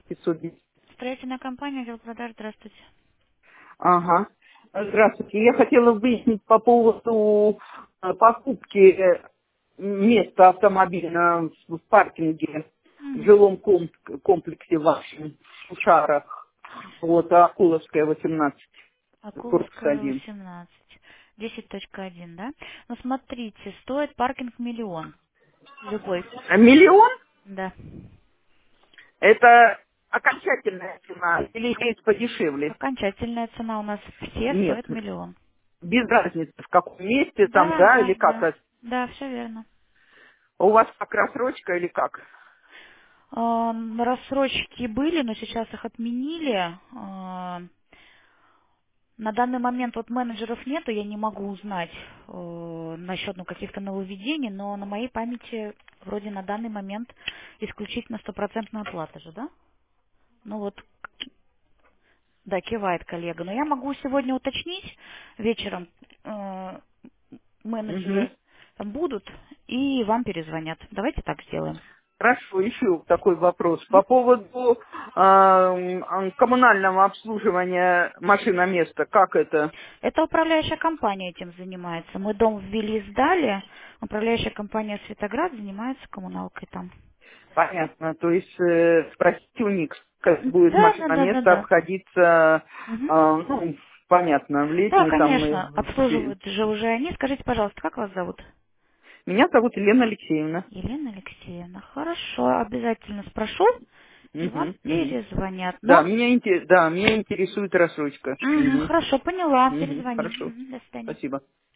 510. Строительная компания, отдел продаж, здравствуйте. Ага. Здравствуйте. Я хотела выяснить по поводу покупки места автомобильного в паркинге в Мгм. жилом комплексе вашем в Шушарах. Вот, Акуловская, 18, корпус Акуловская, 1. 18. 10.1, да? Ну, смотрите, стоит паркинг миллион. Любой. А миллион? Да. Это окончательная цена или есть подешевле? Окончательная цена у нас все Нет. стоит миллион. Без разницы, в каком месте, там, Да, да, да, или как. да. Да, все верно. У вас как рассрочка или как? Рассрочки были, но сейчас их отменили. На данный момент вот менеджеров нету, я не могу узнать насчет каких-то нововведений, но на моей памяти вроде на данный момент исключительно стопроцентная оплата же, да? Ну вот, да, кивает коллега. Но я могу сегодня уточнить вечером, Мгм. менеджеры там будут и вам перезвонят. Давайте так сделаем. Хорошо, еще такой вопрос. По М? поводу коммунального обслуживания машиноместа, как это? Это управляющая компания этим занимается. Мы дом ввели, сдали. Управляющая компания Светоград занимается коммуналкой там. Понятно. То есть спросите у них, как будет Да, да, да, да, машиноместо да. обходиться, Мгм. ну, понятно, в Да, летнюю там и конечно, обслуживают же уже они. Скажите, пожалуйста, как вас зовут? Меня зовут Елена Алексеевна. Елена Алексеевна. Хорошо, обязательно спрошу, и вам Мгм, мгм. перезвонят. Да, Но? меня интересует рассрочка. Мгм, Хорошо, поняла, мгм. перезвоним. Хорошо. До свидания. Спасибо.